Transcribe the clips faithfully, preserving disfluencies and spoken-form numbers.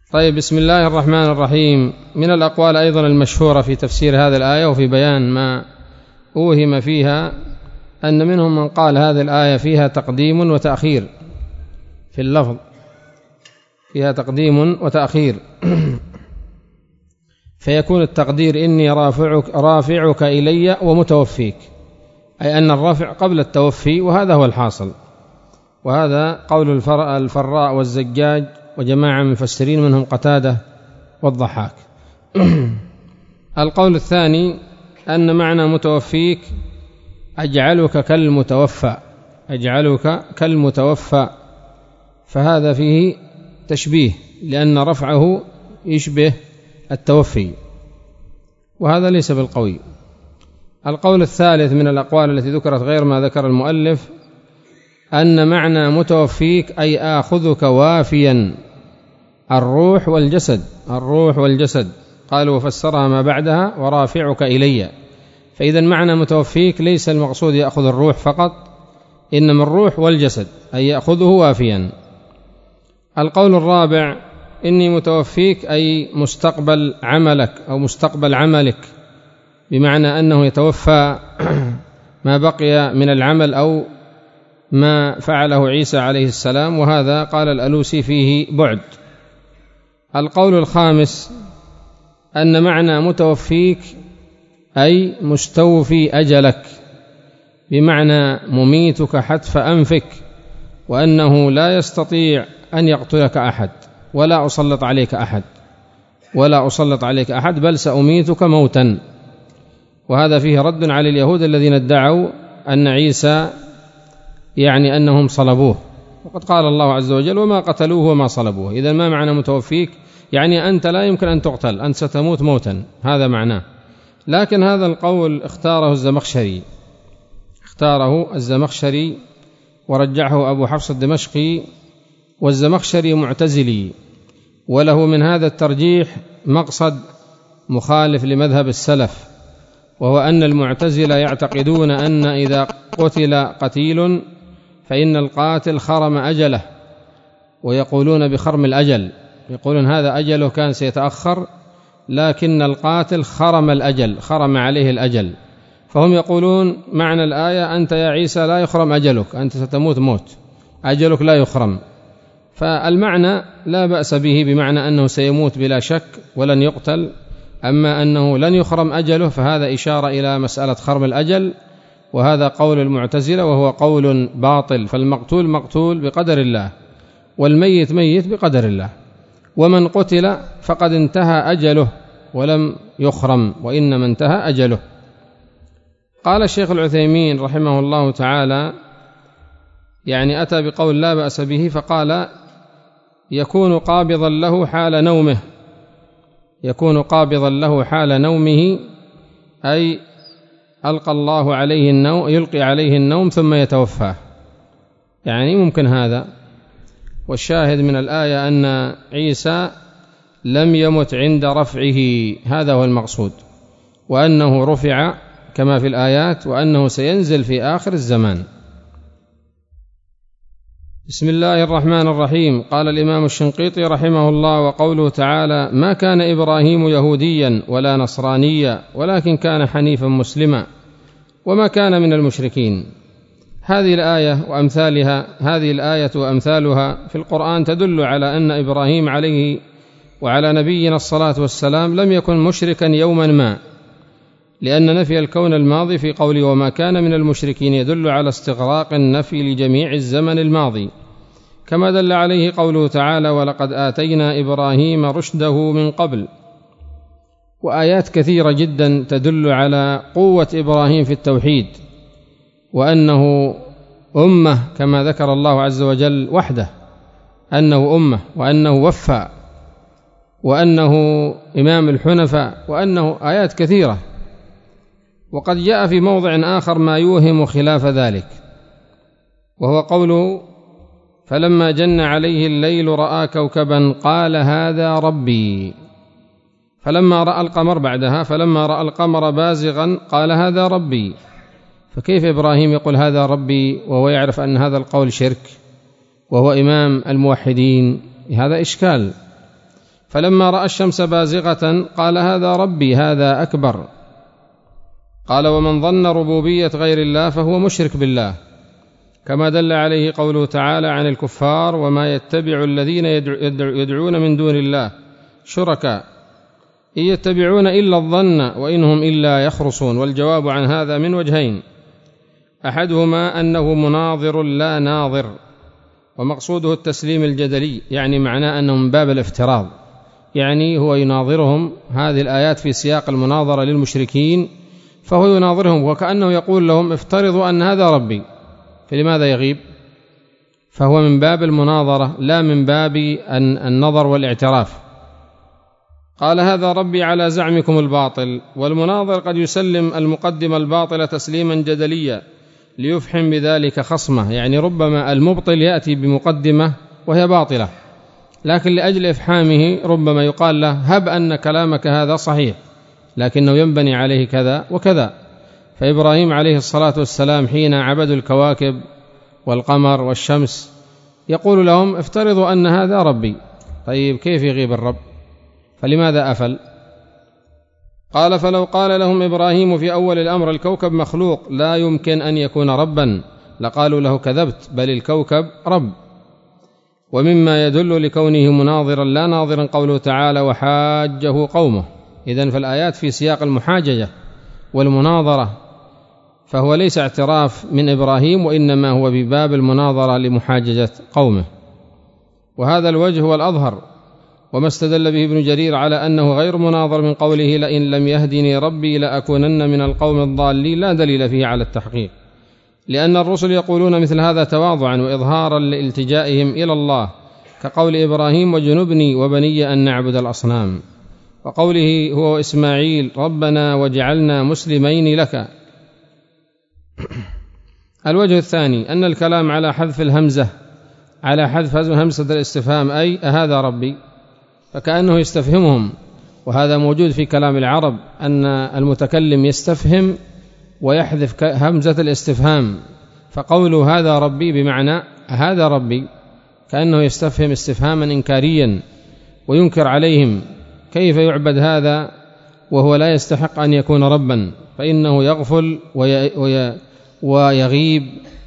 طيب، بسم الله الرحمن الرحيم. من الأقوال أيضا المشهورة في تفسير هذه الآية وفي بيان ما أوهم فيها أن منهم من قال هذه الآية فيها تقديم وتأخير في اللفظ، فيها تقديم وتأخير فيكون التقدير إني رافعك, رافعك إلي ومتوفيك، أي أن الرفع قبل التوفي، وهذا هو الحاصل. وهذا قول الفراء والزجاج وجماعة من المفسرين منهم قتادة والضحاك. القول الثاني أن معنى متوفيك أجعلك كالمتوفى، أجعلك كالمتوفى، فهذا فيه تشبيه لأن رفعه يشبه التوفي، وهذا ليس بالقوي. القول الثالث من الأقوال التي ذكرت غير ما ذكر المؤلف أن معنى متوفيك أي آخذك وافيا الروح والجسد، الروح والجسد، قالوا وفسرها ما بعدها ورافعك إلي. فإذا معنى متوفيك ليس المقصود يأخذ الروح فقط، إنما الروح والجسد، أي يأخذه وافيا. القول الرابع إني متوفيك أي مستقبل عملك أو مستقبل عملك، بمعنى أنه يتوفى ما بقي من العمل أو ما فعله عيسى عليه السلام، وهذا قال الألوسي فيه بعد. القول الخامس أن معنى متوفيك أي مستوفي أجلك، بمعنى مميتك حتف أنفك، وأنه لا يستطيع أن يقتلك أحد ولا أسلط عليك أحد ولا أسلط عليك أحد بل سأميتك موتا. وهذا فيه رد على اليهود الذين ادعوا أن عيسى يعني أنهم صلبوه، وقد قال الله عز وجل وما قتلوه وما صلبوه. إذا ما معنى متوفيك؟ يعني أنت لا يمكن أن تقتل، أنت ستموت موتا، هذا معناه. لكن هذا القول اختاره الزمخشري اختاره الزمخشري ورجعه أبو حفص الدمشقي، والزمخشري معتزلي، وله من هذا الترجيح مقصد مخالف لمذهب السلف، وهو أن المعتزلة يعتقدون أن إذا قتل قتيل فإن القاتل خرم أجله، ويقولون بخرم الأجل، يقولون هذا أجله كان سيتأخر لكن القاتل خرم الأجل، خرم عليه الأجل. فهم يقولون معنى الآية أنت يا عيسى لا يخرم أجلك، أنت ستموت موت، أجلك لا يخرم. فالمعنى لا بأس به، بمعنى أنه سيموت بلا شك ولن يقتل. أما أنه لن يخرم أجله فهذا إشارة إلى مسألة خرم الأجل، وهذا قول المعتزلة وهو قول باطل. فالمقتول مقتول بقدر الله، والميت ميت بقدر الله، ومن قتل فقد انتهى أجله ولم يخرم، وإنما انتهى أجله. قال الشيخ العثيمين رحمه الله تعالى، يعني أتى بقول لا بأس به، فقال يكون قابضا له حال نومه، يكون قابضا له حال نومه، أي ألقى الله عليه النوم، يلقي عليه النوم ثم يتوفاه، يعني ممكن هذا. والشاهد من الآية أن عيسى لم يمت عند رفعه، هذا هو المقصود، وأنه رفع كما في الآيات، وأنه سينزل في آخر الزمان. بسم الله الرحمن الرحيم. قال الإمام الشنقيطي رحمه الله: وقوله تعالى: ما كان إبراهيم يهوديا ولا نصرانيا ولكن كان حنيفا مسلما وما كان من المشركين. هذه الآية وأمثالها هذه الآية وأمثالها في القرآن تدل على أن إبراهيم عليه وعلى نبينا الصلاة والسلام لم يكن مشركا يوما ما، لأن نفي الكون الماضي في قوله وما كان من المشركين يدل على استغراق النفي لجميع الزمن الماضي، كما دل عليه قوله تعالى: ولقد آتينا إبراهيم رشده من قبل. وآيات كثيرة جدا تدل على قوة إبراهيم في التوحيد، وأنه أمة كما ذكر الله عز وجل وحده، أنه أمة، وأنه وفى، وأنه إمام الحنفاء، وأنه آيات كثيرة. وقد جاء في موضع آخر ما يوهم خلاف ذلك، وهو قوله: فلما جن عليه الليل رأى كوكبا قال هذا ربي، فلما رأى القمر بعدها فلما رأى القمر بازغا قال هذا ربي. فكيف إبراهيم يقول هذا ربي وهو يعرف أن هذا القول شرك وهو إمام الموحدين؟ هذا إشكال. فلما رأى الشمس بازغة قال هذا ربي هذا أكبر. قال ومن ظن ربوبية غير الله فهو مشرك بالله، كما دل عليه قوله تعالى عن الكفار وما يتبع الذين يدعون من دون الله شركاء إن يتبعون إلا الظن وإنهم إلا يخرصون. والجواب عن هذا من وجهين، أحدهما أنه مناظر لا ناظر، ومقصوده التسليم الجدلي، يعني معناه أنه من باب الافتراض، يعني هو يناظرهم هذه الآيات في سياق المناظرة للمشركين، فهو يناظرهم وكأنه يقول لهم افترضوا أن هذا ربي، فلماذا يغيب؟ فهو من باب المناظرة لا من باب النظر والاعتراف. قال هذا ربي على زعمكم الباطل. والمناظر قد يسلم المقدم الباطل تسليما جدليا ليفحم بذلك خصمه، يعني ربما المبطل يأتي بمقدمة وهي باطلة، لكن لأجل إفحامه ربما يقال له هب أن كلامك هذا صحيح لكنه ينبني عليه كذا وكذا. فإبراهيم عليه الصلاة والسلام حين عبدوا الكواكب والقمر والشمس يقول لهم افترضوا أن هذا ربي. طيب كيف يغيب الرب؟ فلماذا أفل؟ قال فلو قال لهم إبراهيم في أول الأمر الكوكب مخلوق لا يمكن أن يكون ربا لقالوا له كذبت، بل الكوكب رب. ومما يدل لكونه مناظرا لا ناظرا قوله تعالى وحاجه قومه. إذن فالآيات في سياق المحاججة والمناظرة، فهو ليس اعتراف من إبراهيم وإنما هو بباب المناظرة لمحاججة قومه، وهذا الوجه هو الأظهر. وما استدل به ابن جرير على أنه غير مناظر من قوله لئن لم يهدني ربي لأكونن من القوم الضالين لا دليل فيه على التحقيق، لأن الرسل يقولون مثل هذا تواضعا وإظهارا لالتجائهم إلى الله، كقول إبراهيم وجنبني وبني أن نعبد الأصنام، وقوله هو إسماعيل ربنا وجعلنا مسلمين لك. الوجه الثاني أن الكلام على حذف الهمزة على حذف همزة الاستفهام أي أهذا ربي، فكأنه يستفهمهم، وهذا موجود في كلام العرب أن المتكلم يستفهم ويحذف همزة الاستفهام، فقوله هذا ربي بمعنى هذا ربي، كأنه يستفهم استفهاما إنكاريا وينكر عليهم كيف يعبد هذا وهو لا يستحق أن يكون ربا، فإنه يغفل ويغيب.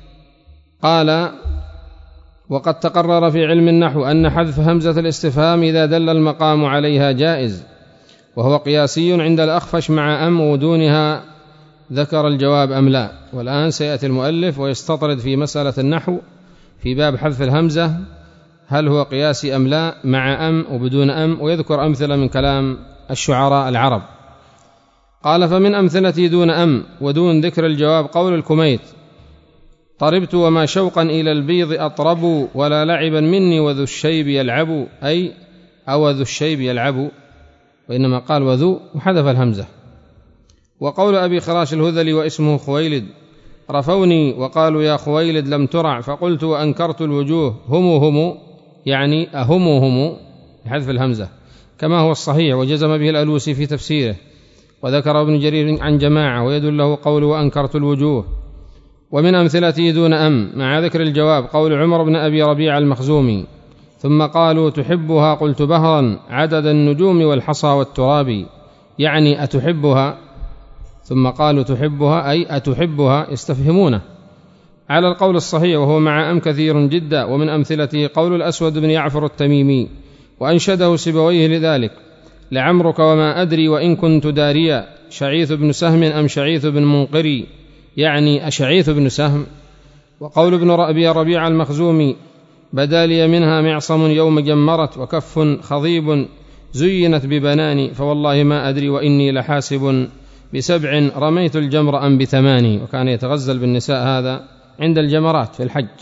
قال وقد تقرر في علم النحو أن حذف همزة الاستفهام إذا دل المقام عليها جائز، وهو قياسي عند الأخفش مع أم ودونها ذكر الجواب أم لا. والآن سيأتي المؤلف ويستطرد في مسألة النحو في باب حذف الهمزة هل هو قياسي أم لا مع أم وبدون أم، ويذكر أمثلة من كلام الشعراء العرب. قال فمن أمثلة دون أم ودون ذكر الجواب قول الكميت طربت وما شوقا إلى البيض أطرب ولا لعبا مني وذو الشيب يلعب، أي أو ذو الشيب يلعب، وإنما قال وذو وحذف الهمزة. وقول أبي خراش الهذلي واسمه خويلد رفوني وقالوا يا خويلد لم ترع فقلت وأنكرت الوجوه هم هم، يعني أهم هم بحذف الهمزة كما هو الصحيح، وجزم به الألوسي في تفسيره، وذكر ابن جرير عن جماعة ويدله قول وأنكرت الوجوه. ومن أمثلته دون أم مع ذكر الجواب قول عمر بن أبي ربيع المخزومي ثم قالوا تحبها قلت بهرا عدد النجوم والحصى والتراب، يعني أتحبها، ثم قالوا تحبها أي أتحبها يستفهمونه على القول الصحيح، وهو مع أم كثير جدا. ومن أمثلته قول الأسود بن يعفر التميمي وأنشده سبويه لذلك لعمرك وما أدري وإن كنت داريا شعيث بن سهم أم شعيث بن منقري، يعني أشعيث بن سهم. وقول ابن أبي ربيع المخزومي بدا لي منها معصم يوم جمرت وكف خضيب زينت ببناني فوالله ما أدري وإني لحاسب بسبع رميت الجمر أم بثماني. وكان يتغزل بالنساء هذا عند الجمرات في الحج،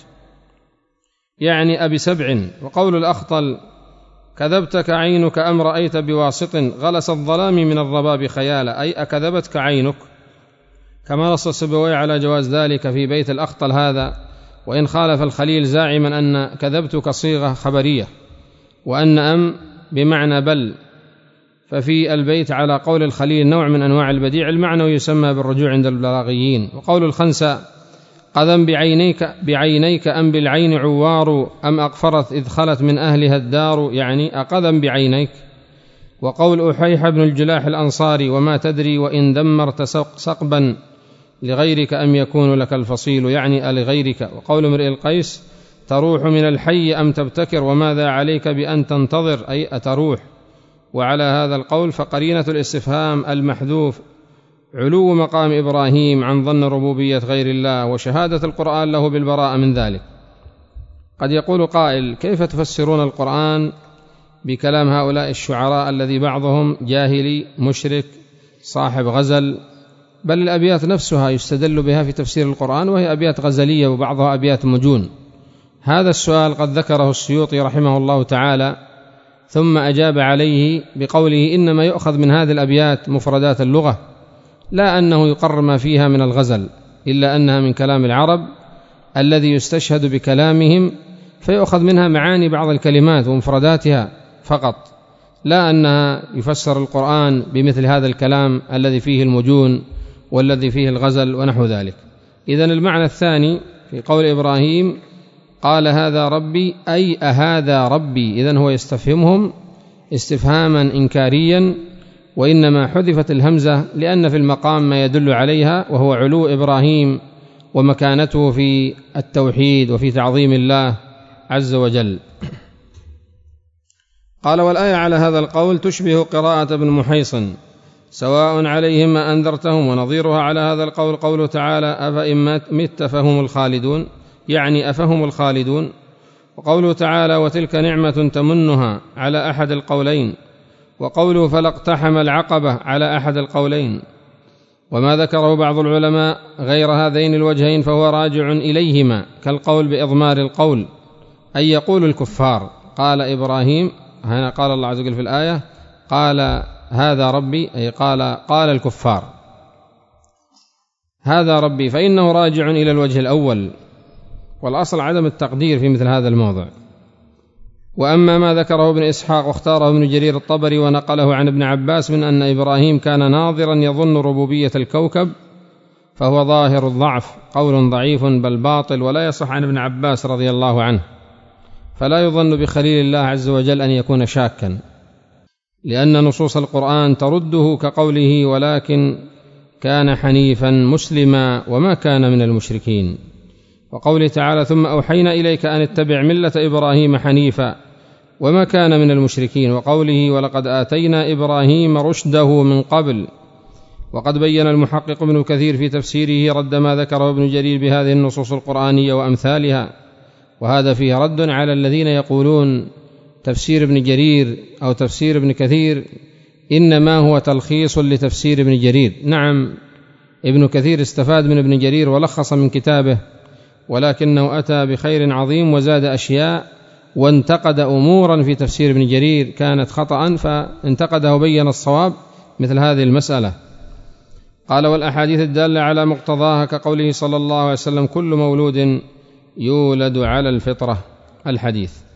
يعني أبي سبع. وقول الأخطل كذبتك عينك أم رأيت بواسط غلس الظلام من الرباب خيالا، أي أكذبتك عينك، كما نص السبوي على جواز ذلك في بيت الأخطل هذا، وإن خالف الخليل زاعما أن كذبتك صيغة خبرية وأن أم بمعنى بل، ففي البيت على قول الخليل نوع من أنواع البديع المعنى يسمى بالرجوع عند البلاغيين. وقول الخنساء قذم بعينيك, بعينيك أم بالعين عوار أم أقفرت إذ خلت من أهلها الدار، يعني أقذم بعينيك وقول أحيح بن الجلاح الأنصاري: وما تدري وإن دمرت سقبا لغيرك أم يكون لك الفصيل، يعني لغيرك. وقول امرئ القيس: تروح من الحي أم تبتكر، وماذا عليك بأن تنتظر، أي أتروح. وعلى هذا القول فقرينة الاستفهام المحذوف علو مقام إبراهيم عن ظن ربوبية غير الله وشهادة القرآن له بالبراءة من ذلك. قد يقول قائل: كيف تفسرون القرآن بكلام هؤلاء الشعراء الذي بعضهم جاهلي مشرك صاحب غزل، بل الأبيات نفسها يستدل بها في تفسير القرآن وهي أبيات غزلية وبعضها أبيات مجون؟ هذا السؤال قد ذكره السيوطي رحمه الله تعالى، ثم أجاب عليه بقوله: إنما يؤخذ من هذه الأبيات مفردات اللغة، لا أنه يقرر ما فيها من الغزل، إلا أنها من كلام العرب الذي يستشهد بكلامهم، فيؤخذ منها معاني بعض الكلمات ومفرداتها فقط، لا أنها يفسر القرآن بمثل هذا الكلام الذي فيه المجون والذي فيه الغزل ونحو ذلك. إذن المعنى الثاني في قول إبراهيم: قال هذا ربي، أي أهذا ربي. إذن هو يستفهمهم استفهاما إنكاريا، وإنما حذفت الهمزة لأن في المقام ما يدل عليها، وهو علو إبراهيم ومكانته في التوحيد وفي تعظيم الله عز وجل. قال: والآية على هذا القول تشبه قراءة ابن محيصن: سواء عليهم ما أنذرتهم. ونظيرها على هذا القول قوله تعالى: أفإن مت فهم الخالدون، يعني أفهم الخالدون. وقوله تعالى: وتلك نعمة تمنها، على أحد القولين. وقوله: فلاقتحم العقبة، على أحد القولين. وما ذكره بعض العلماء غير هذين الوجهين فهو راجع إليهما، كالقول بإضمار القول، أي يقول الكفار. قال إبراهيم، هنا قال الله عز وجل في الآية: قال هذا ربي، أي قال قال الكفار هذا ربي، فإنه راجع إلى الوجه الأول، والأصل عدم التقدير في مثل هذا الموضع. وأما ما ذكره ابن إسحاق واختاره ابن جرير الطبري ونقله عن ابن عباس من أن إبراهيم كان ناظرا يظن ربوبية الكوكب، فهو ظاهر الضعف، قول ضعيف بل باطل، ولا يصح عن ابن عباس رضي الله عنه، فلا يظن بخليل الله عز وجل أن يكون شاكا، لأن نصوص القرآن ترده، كقوله: ولكن كان حنيفا مسلما وما كان من المشركين. وقوله تعالى: ثم أوحينا إليك أن اتبع ملة إبراهيم حنيفا وما كان من المشركين. وقوله: ولقد آتينا إبراهيم رشده من قبل. وقد بين المحقق ابن كثير في تفسيره رد ما ذكره ابن جرير بهذه النصوص القرآنية وأمثالها، وهذا فيه رد على الذين يقولون تفسير ابن جرير أو تفسير ابن كثير إنما هو تلخيص لتفسير ابن جرير. نعم، ابن كثير استفاد من ابن جرير ولخص من كتابه، ولكنه أتى بخير عظيم وزاد أشياء، وانتقد أمورا في تفسير ابن جرير كانت خطأ، فانتقده وبين الصواب مثل هذه المسألة. قال: والأحاديث الدالة على مقتضاها كقوله صلى الله عليه وسلم: كل مولود يولد على الفطرة، الحديث.